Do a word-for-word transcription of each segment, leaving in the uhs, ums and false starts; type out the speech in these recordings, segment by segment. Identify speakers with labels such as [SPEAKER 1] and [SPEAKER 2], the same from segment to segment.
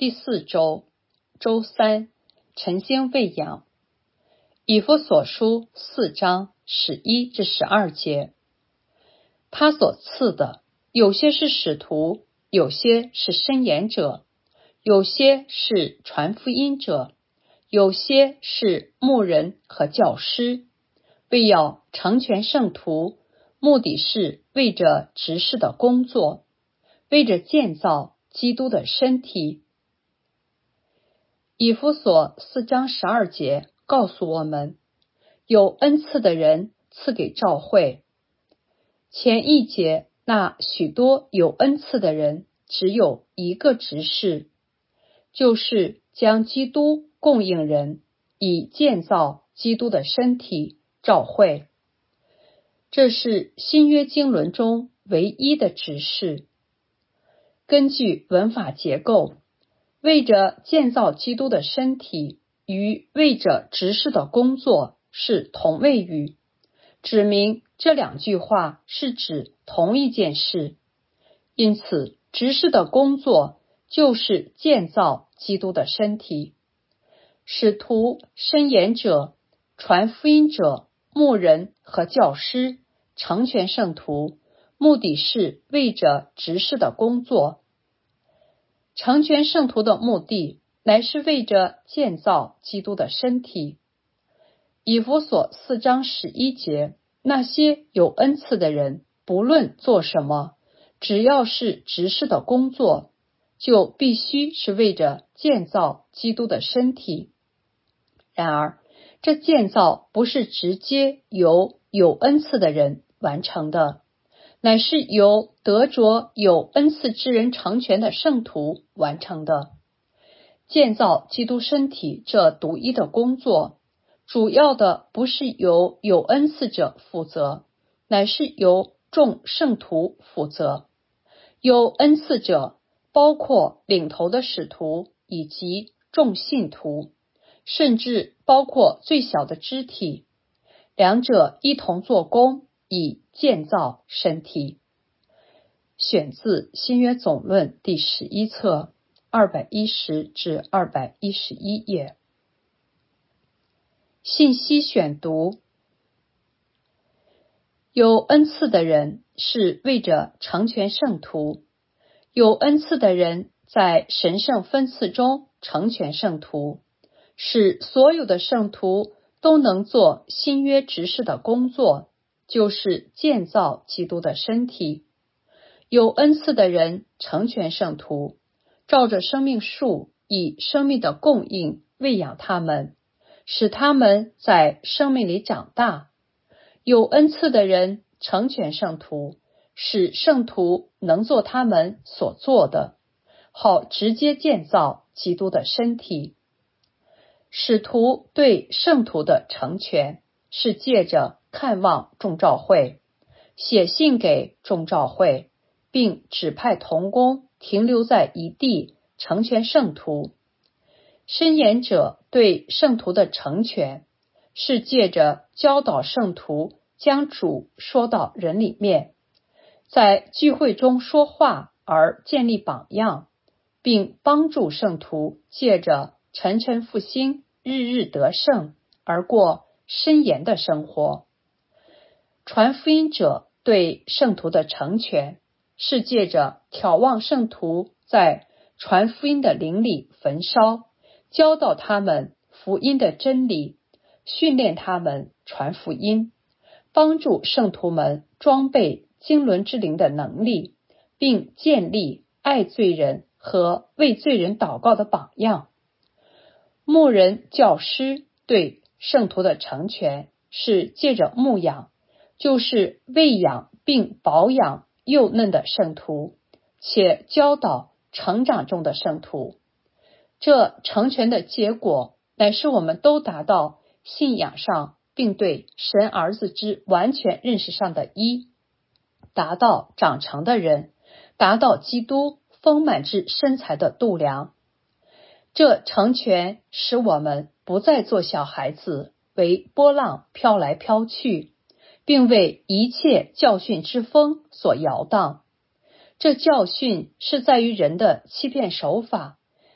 [SPEAKER 1] 第四周周三晨星喂养。以弗所书四章十一至十二节，他所赐的，有些是使徒，有些是申言者，有些是传福音者，有些是牧人和教师，为要成全圣徒，目的是为着执事的工作，为着建造基督的身体。以弗所四章十二节告诉我们，有恩赐的人赐给教会。前一节那许多有恩赐的人只有一个职事，就是将基督供应人，以建造基督的身体教会。这是新约经纶中唯一的职事。根据文法结构，为着建造基督的身体与为着执事的工作是同位语，指明这两句话是指同一件事。因此，执事的工作就是建造基督的身体。使徒、申言者、传福音者、牧人和教师成全圣徒，目的是为着执事的工作。成全圣徒的目的乃是为着建造基督的身体。以弗所四章十一节，那些有恩赐的人，不论做什么，只要是执事的工作，就必须是为着建造基督的身体。然而，这建造不是直接由有恩赐的人完成的，乃是由得着有恩赐之人成全的圣徒完成的。建造基督身体这独一的工作，主要的不是由有恩赐者负责，乃是由众圣徒负责。有恩赐者包括领头的使徒以及众信徒，甚至包括最小的肢体，两者一同做工，以建造身体。选自新约总论第十一册二百一十至二百一十一页。信息选读。有恩赐的人是为着成全圣徒，有恩赐的人在神圣分赐中成全圣徒，使所有的圣徒都能做新约执事的工作，就是建造基督的身体。有恩赐的人成全圣徒，照着生命树以生命的供应喂养他们，使他们在生命里长大。有恩赐的人成全圣徒，使圣徒能做他们所做的，好直接建造基督的身体。使徒对圣徒的成全是借着看望众召会，写信给众召会，并指派同工停留在一地成全圣徒。申言者对圣徒的成全是借着教导圣徒将主说到人里面，在聚会中说话而建立榜样，并帮助圣徒借着沉沉复兴、日日得胜而过申言的生活。传福音者对圣徒的成全是借着眺望圣徒在传福音的灵里焚烧，教导他们福音的真理，训练他们传福音，帮助圣徒们装备经纶之灵的能力，并建立爱罪人和为罪人祷告的榜样。牧人、教师对圣徒的成全是借着牧养，就是喂养并保养幼嫩的圣徒，且教导成长中的圣徒。这成全的结果乃是我们都达到信仰上并对神儿子之完全认识上的一，达到长成的人，达到基督丰满之身材的度量。这成全使我们不再做小孩子，为波浪飘来飘去，并为一切教训之风所摇荡。这教训是在于人的欺骗手法，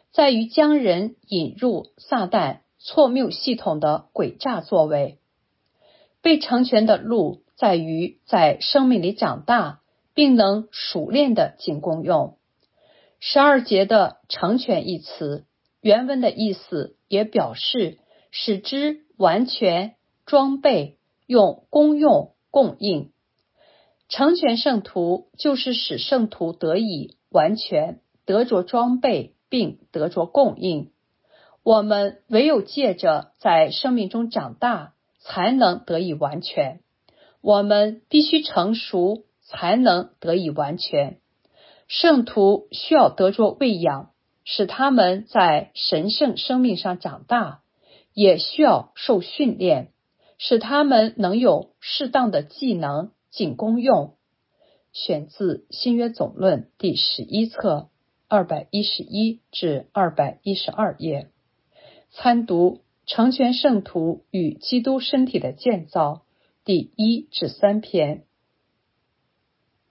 [SPEAKER 1] 在于将人引入撒旦错谬系统的诡诈作为。被成全的路在于在生命里长大，并能熟练的仅功用。十二节的成全一词，原文的意思也表示使之完全装备，用功用供应。成全圣徒就是使圣徒得以完全，得着装备，并得着供应。我们唯有借着在生命中长大，才能得以完全。我们必须成熟，才能得以完全。圣徒需要得着喂养，使他们在神圣生命上长大，也需要受训练，使他们能有适当的技能仅功用。选自新约总论第十一册二百一十一至二百一十二页。参读成全圣徒与基督身体的建造第一至三篇。